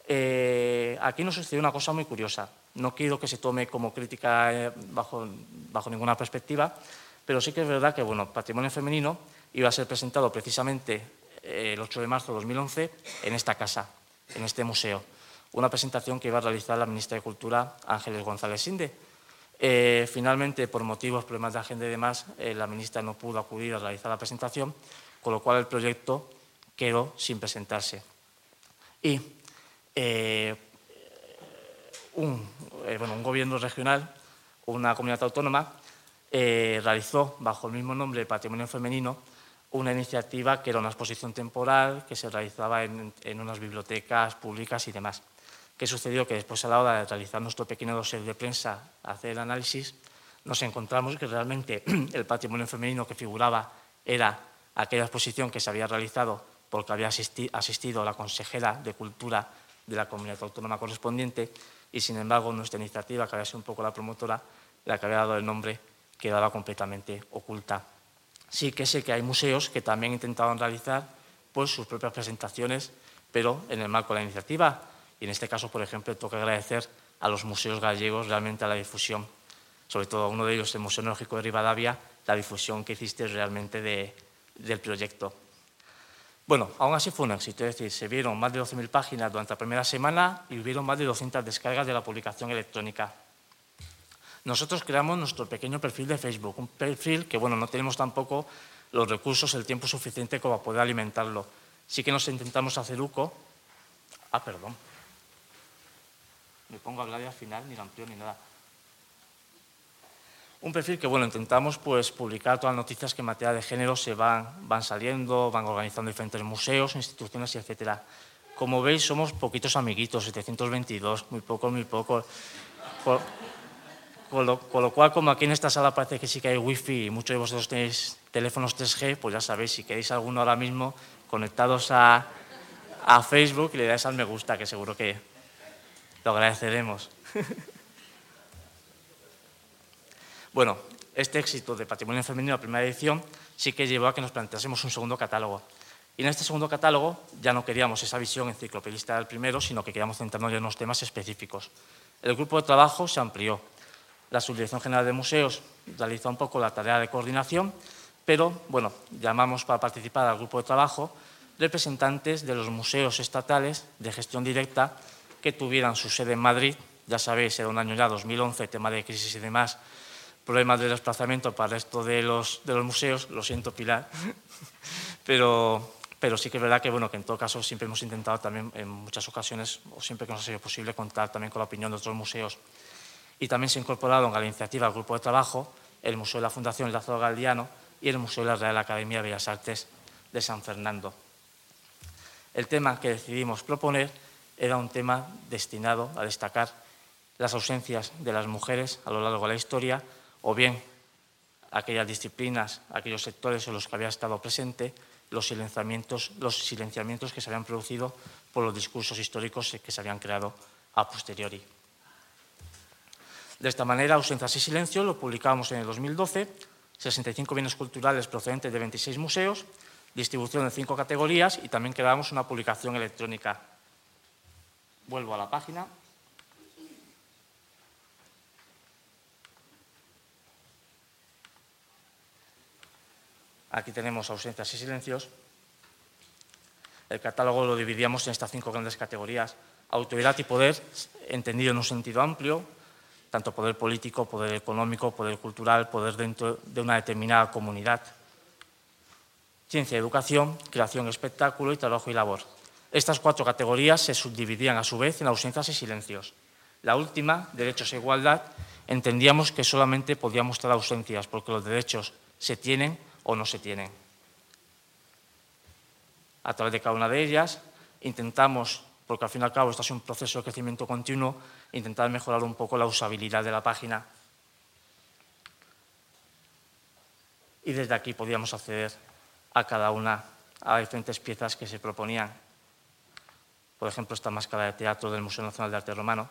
Aquí nos sucedió una cosa muy curiosa. No quiero que se tome como crítica bajo ninguna perspectiva, pero sí que es verdad que, bueno, patrimonio femenino iba a ser presentado precisamente el 8 de marzo de 2011 en esta casa, en este museo. Una presentación que iba a realizar la ministra de Cultura, Ángeles González Sinde. Finalmente, por problemas de agenda y demás, la ministra no pudo acudir a realizar la presentación, con lo cual el proyecto quedó sin presentarse. Y un gobierno regional, una comunidad autónoma, realizó, bajo el mismo nombre, Patrimonio Femenino, una iniciativa que era una exposición temporal que se realizaba en unas bibliotecas públicas y demás. ¿Qué sucedió? Que después, a la hora de realizar nuestro pequeño dossier de prensa, hacer el análisis, nos encontramos que realmente el patrimonio femenino que figuraba era aquella exposición que se había realizado porque había asistido la consejera de Cultura de la comunidad autónoma correspondiente y, sin embargo, nuestra iniciativa, que había sido un poco la promotora, la que había dado el nombre, quedaba completamente oculta. Sí que sé que hay museos que también intentaban realizar pues, sus propias presentaciones, pero en el marco de la iniciativa. Y en este caso, por ejemplo, toca agradecer a los museos gallegos realmente a la difusión, sobre todo a uno de ellos, el Museo Etnológico de Rivadavia, la difusión que hiciste realmente del proyecto. Bueno, aún así fue un éxito, es decir, se vieron más de 12.000 páginas durante la primera semana y hubieron más de 200 descargas de la publicación electrónica. Nosotros creamos nuestro pequeño perfil de Facebook, un perfil que, bueno, no tenemos tampoco los recursos, el tiempo suficiente como para poder alimentarlo. Sí que nos intentamos hacer uco. Perdón. Me pongo a hablar y al final ni lo amplío ni nada. Un perfil que, bueno, intentamos pues, publicar todas las noticias que en materia de género se van saliendo, van organizando diferentes museos, instituciones, etcétera. Como veis, somos poquitos amiguitos, 722, muy pocos. Con lo cual, como aquí en esta sala parece que sí que hay wifi y muchos de vosotros tenéis teléfonos 3G, pues ya sabéis, si queréis alguno ahora mismo, conectados a Facebook y le dais al me gusta, que seguro que lo agradeceremos. Bueno, este éxito de Patrimonio Femenino, la primera edición, sí que llevó a que nos planteásemos un segundo catálogo. Y en este segundo catálogo ya no queríamos esa visión enciclopedista del primero, sino que queríamos centrarnos en unos temas específicos. El grupo de trabajo se amplió. La Subdirección General de Museos realizó un poco la tarea de coordinación, pero, bueno, llamamos para participar al grupo de trabajo representantes de los museos estatales de gestión directa que tuvieran su sede en Madrid. Ya sabéis, era un año ya, 2011, tema de crisis y demás, problemas de desplazamiento para el resto de los museos. Lo siento, Pilar, pero sí que es verdad que, bueno, que en todo caso siempre hemos intentado también en muchas ocasiones, o siempre que nos ha sido posible, contar también con la opinión de otros museos. Y también se incorporaron a la iniciativa al grupo de trabajo el Museo de la Fundación Lázaro Galdiano y el Museo de la Real Academia de Bellas Artes de San Fernando. El tema que decidimos proponer era un tema destinado a destacar las ausencias de las mujeres a lo largo de la historia, o bien aquellas disciplinas, aquellos sectores en los que había estado presente, los silenciamientos que se habían producido por los discursos históricos que se habían creado a posteriori. De esta manera, Ausencias y Silencios lo publicábamos en el 2012, 65 bienes culturales procedentes de 26 museos, distribución en 5 categorías y también creábamos una publicación electrónica. Vuelvo a la página. Aquí tenemos Ausencias y Silencios. El catálogo lo dividíamos en estas 5 grandes categorías. Autoridad y poder, entendido en un sentido amplio, tanto poder político, poder económico, poder cultural, poder dentro de una determinada comunidad. Ciencia y educación, creación, espectáculo y trabajo y labor. Estas 4 categorías se subdividían a su vez en ausencias y silencios. La última, derechos e igualdad, entendíamos que solamente podía mostrar ausencias porque los derechos se tienen o no se tienen. A través de cada una de ellas intentamos, porque al fin y al cabo esto es un proceso de crecimiento continuo, intentar mejorar un poco la usabilidad de la página. Y desde aquí podíamos acceder a cada una, a diferentes piezas que se proponían. Por ejemplo, esta máscara de teatro del Museo Nacional de Arte Romano,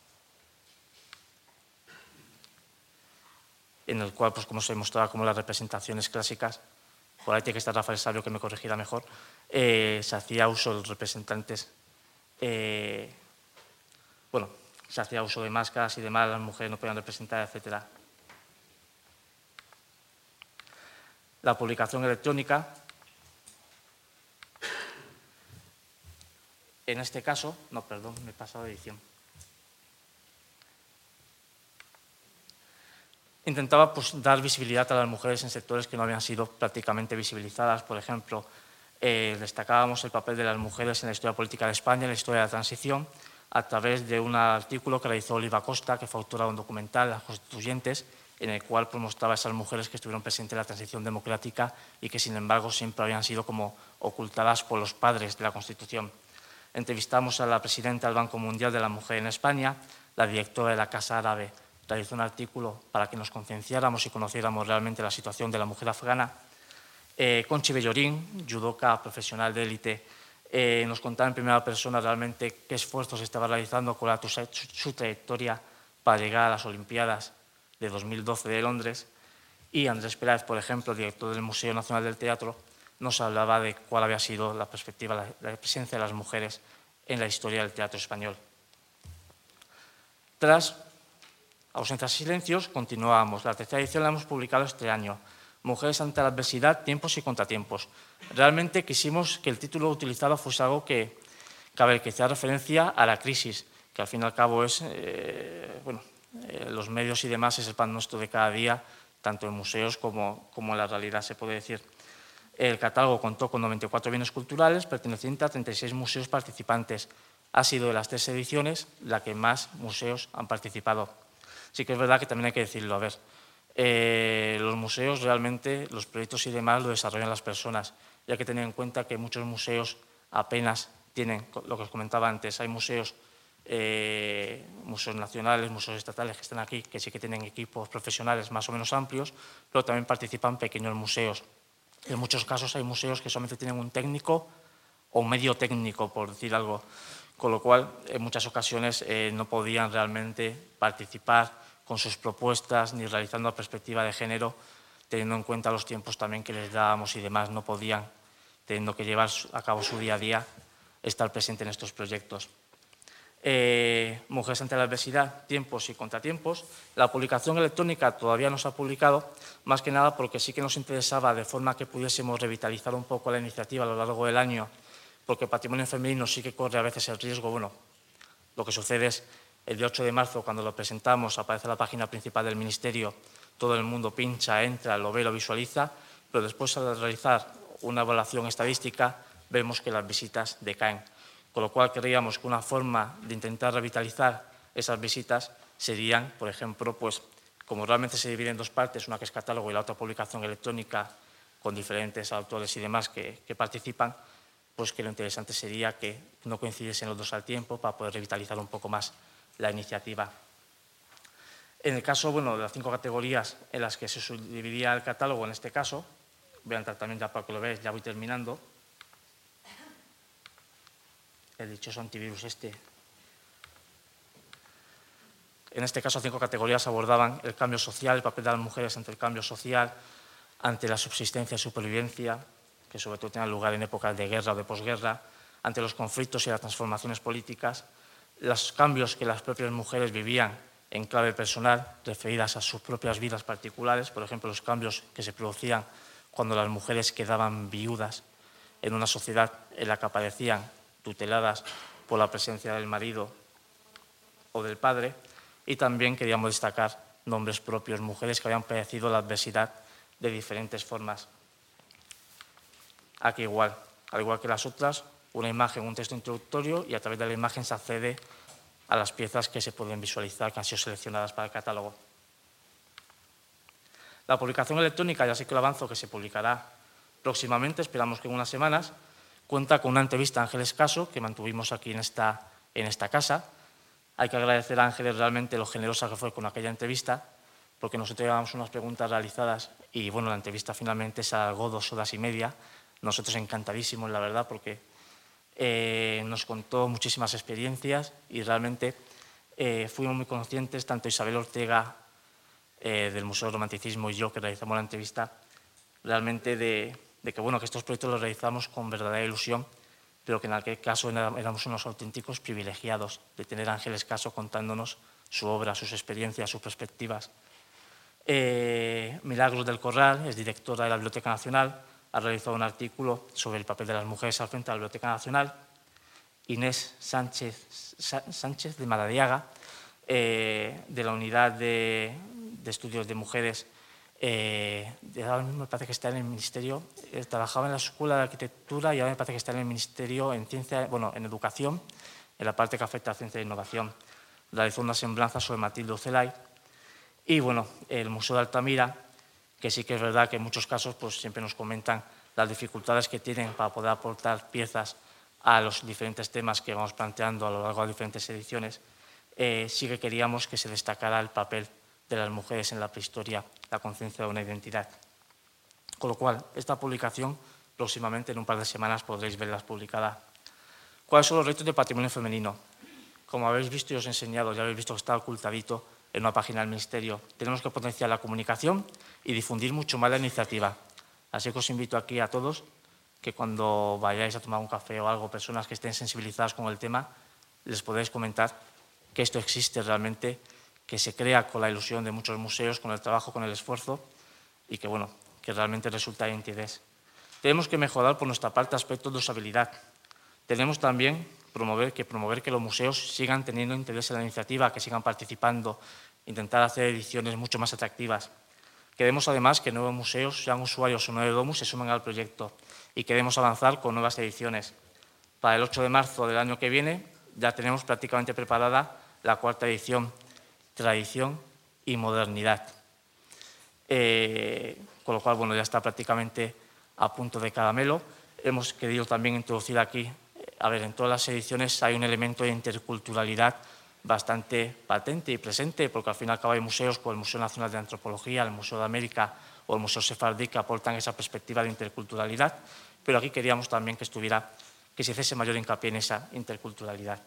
en el cual, pues, como se mostraba como las representaciones clásicas, por ahí tiene que estar Rafael Sabio que me corregirá mejor, se hacía uso de los representantes, bueno, se hacía uso de máscaras y demás, las mujeres no podían representar, etc. La publicación electrónica, en este caso, no, perdón, me he pasado de edición. Intentaba, pues, dar visibilidad a las mujeres en sectores que no habían sido prácticamente visibilizadas. Por ejemplo, destacábamos el papel de las mujeres en la historia política de España, en la historia de la transición, a través de un artículo que realizó Oliva Costa, que fue autora de un documental, Las Constituyentes, en el cual, pues, mostraba a esas mujeres que estuvieron presentes en la transición democrática y que, sin embargo, siempre habían sido como ocultadas por los padres de la Constitución. Entrevistamos a la presidenta del Banco Mundial de la Mujer en España, la directora de la Casa Árabe, realizó un artículo para que nos concienciáramos y conociéramos realmente la situación de la mujer afgana. Conchi Bellorín, judoka profesional de élite, nos contaba en primera persona realmente qué esfuerzos estaba realizando, cuál era su trayectoria para llegar a las Olimpiadas de 2012 de Londres. Y Andrés Peláez, por ejemplo, director del Museo Nacional del Teatro, nos hablaba de cuál había sido la perspectiva, la presencia de las mujeres en la historia del teatro español. Tras Ausencias y Silencios, continuamos. La tercera edición la hemos publicado este año. Mujeres ante la adversidad, tiempos y contratiempos. Realmente quisimos que el título utilizado fuese algo que hiciera referencia a la crisis, que al fin y al cabo es, los medios y demás es el pan nuestro de cada día, tanto en museos como en la realidad, se puede decir. El catálogo contó con 94 bienes culturales pertenecientes a 36 museos participantes. Ha sido de las 3 ediciones la que más museos han participado. Sí que es verdad que también hay que decirlo, a ver, los museos realmente, los proyectos y demás lo desarrollan las personas, y hay que tener en cuenta que muchos museos apenas tienen, lo que os comentaba antes, hay museos nacionales, museos estatales que están aquí, que sí que tienen equipos profesionales más o menos amplios, pero también participan pequeños museos. En muchos casos hay museos que solamente tienen un técnico o un medio técnico, por decir algo, con lo cual en muchas ocasiones no podían realmente participar con sus propuestas ni realizando la perspectiva de género, teniendo en cuenta los tiempos también que les dábamos y demás, no podían, teniendo que llevar a cabo su día a día, estar presente en estos proyectos. Mujeres ante la adversidad, tiempos y contratiempos. La publicación electrónica todavía no se ha publicado, más que nada porque sí que nos interesaba de forma que pudiésemos revitalizar un poco la iniciativa a lo largo del año, porque Patrimonio Femenino sí que corre a veces el riesgo. Bueno, lo que sucede es el día 8 de marzo, cuando lo presentamos, aparece en la página principal del Ministerio, todo el mundo pincha, entra, lo ve, lo visualiza, pero después al realizar una evaluación estadística vemos que las visitas decaen. Con lo cual creíamos que una forma de intentar revitalizar esas visitas serían, por ejemplo, pues, como realmente se divide en 2 partes, una que es catálogo y la otra publicación electrónica con diferentes autores y demás que participan, pues que lo interesante sería que no coincidiesen los dos al tiempo para poder revitalizar un poco más la iniciativa. En el caso, bueno, de las 5 categorías en las que se subdividía el catálogo, en este caso, voy a entrar también ya para que lo veáis, ya voy terminando. El dichoso antivirus este. En este caso, 5 categorías abordaban el cambio social, el papel de las mujeres ante el cambio social, ante la subsistencia y supervivencia, que sobre todo tenían lugar en épocas de guerra o de posguerra, ante los conflictos y las transformaciones políticas, los cambios que las propias mujeres vivían en clave personal, referidas a sus propias vidas particulares, por ejemplo, los cambios que se producían cuando las mujeres quedaban viudas en una sociedad en la que aparecían tuteladas por la presencia del marido o del padre, y también queríamos destacar nombres propios, mujeres que habían padecido la adversidad de diferentes formas. Aquí igual, al igual que las otras, una imagen, un texto introductorio, y a través de la imagen se accede a las piezas que se pueden visualizar, que han sido seleccionadas para el catálogo. La publicación electrónica, ya sé que lo avanzo, que se publicará próximamente, esperamos que en unas semanas, cuenta con una entrevista a Ángeles Caso, que mantuvimos aquí en esta casa. Hay que agradecer a Ángeles realmente lo generosa que fue con aquella entrevista, porque nosotros llevábamos unas preguntas realizadas y bueno, la entrevista finalmente se alargó 2 horas y media. Nosotros encantadísimos, la verdad, porque nos contó muchísimas experiencias y realmente fuimos muy conscientes, tanto Isabel Ortega del Museo del Romanticismo y yo, que realizamos la entrevista, realmente de que, bueno, que estos proyectos los realizamos con verdadera ilusión, pero que en aquel caso éramos unos auténticos privilegiados de tener a Ángeles Caso contándonos su obra, sus experiencias, sus perspectivas. Milagros del Corral es directora de la Biblioteca Nacional, ha realizado un artículo sobre el papel de las mujeres al frente de la Biblioteca Nacional. Inés Sánchez de Madariaga, de la Unidad de Estudios de Mujeres, ahora mismo me parece que está en el Ministerio, trabajaba en la Escuela de Arquitectura y ahora me parece que está en el Ministerio en Ciencia, bueno, en Educación, en la parte que afecta a Ciencia e Innovación. Realizó una semblanza sobre Matilde Ocelay. Y bueno, el Museo de Altamira, que sí que es verdad que en muchos casos pues, siempre nos comentan las dificultades que tienen para poder aportar piezas a los diferentes temas que vamos planteando a lo largo de diferentes ediciones. Sí que queríamos que se destacara el papel de las mujeres en la prehistoria, la conciencia de una identidad. Con lo cual, esta publicación, próximamente en un par de semanas podréis verla publicada. ¿Cuáles son los retos de patrimonio femenino? Como habéis visto y os he enseñado, ya habéis visto que está ocultadito en una página del Ministerio. Tenemos que potenciar la comunicación y difundir mucho más la iniciativa. Así que os invito aquí a todos que cuando vayáis a tomar un café o algo, personas que estén sensibilizadas con el tema, les podéis comentar que esto existe realmente, que se crea con la ilusión de muchos museos, con el trabajo, con el esfuerzo y que, bueno, que realmente resulta de interés. Tenemos que mejorar por nuestra parte aspectos de usabilidad. Tenemos también promover que los museos sigan teniendo interés en la iniciativa, que sigan participando, intentar hacer ediciones mucho más atractivas. Queremos además que nuevos museos, sean usuarios o no de Domus, se sumen al proyecto y queremos avanzar con nuevas ediciones. Para el 8 de marzo del año que viene ya tenemos prácticamente preparada la 4ª edición, Tradición y Modernidad. Con lo cual, bueno, ya está prácticamente a punto de caramelo. Hemos querido también introducir aquí, en todas las ediciones hay un elemento de interculturalidad bastante patente y presente, porque al fin y al cabo hay museos como el Museo Nacional de Antropología, el Museo de América o el Museo Sefardí que aportan esa perspectiva de interculturalidad, pero aquí queríamos también que se hiciese mayor hincapié en esa interculturalidad.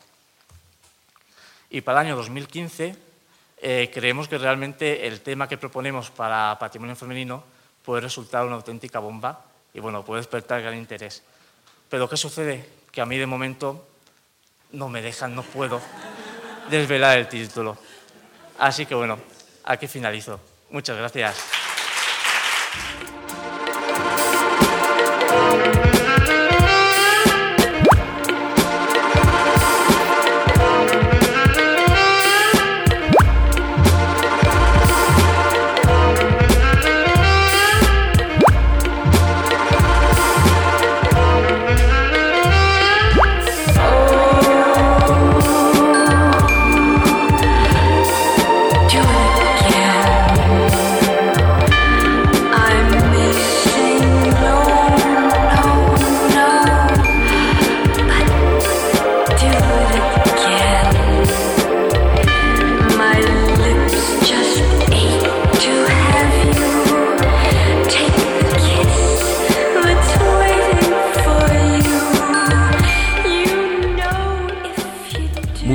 Y para el año 2015 creemos que realmente el tema que proponemos para patrimonio femenino puede resultar una auténtica bomba y bueno, puede despertar gran interés. Pero ¿qué sucede? Que a mí de momento no me dejan, no puedo desvelar el título. Así que bueno, aquí finalizo. Muchas gracias. Do it again.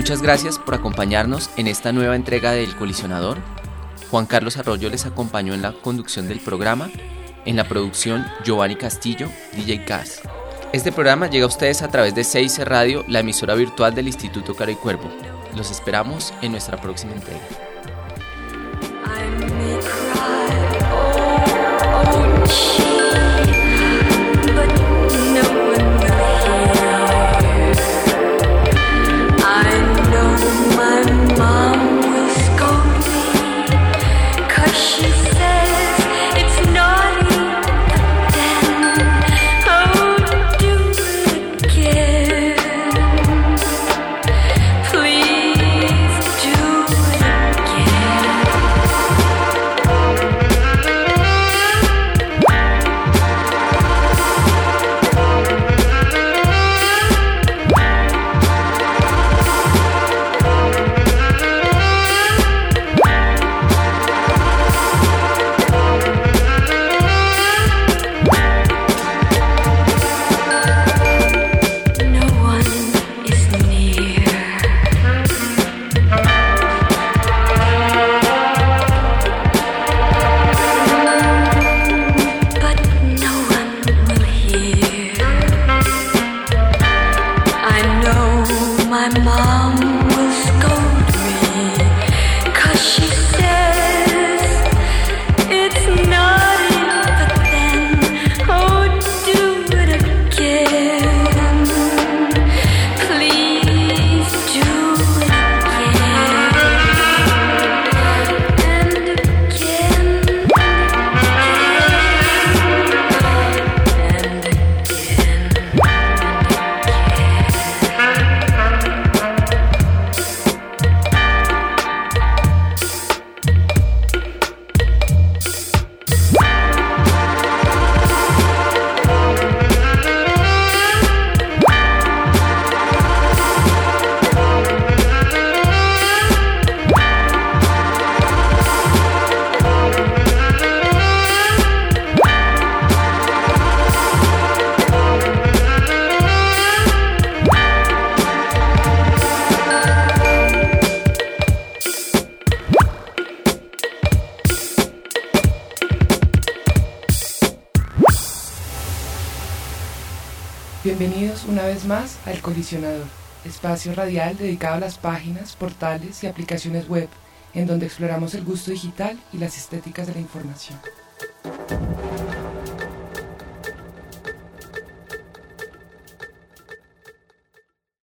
Muchas gracias por acompañarnos en esta nueva entrega del Colisionador. Juan Carlos Arroyo les acompañó en la conducción del programa, en la producción Giovanni Castillo, DJ Cas. Este programa llega a ustedes a través de 6C Radio, la emisora virtual del Instituto Caro y Cuervo. Los esperamos en nuestra próxima entrega. Bienvenidos una vez más al Colisionador, espacio radial dedicado a las páginas, portales y aplicaciones web, en donde exploramos el gusto digital y las estéticas de la información.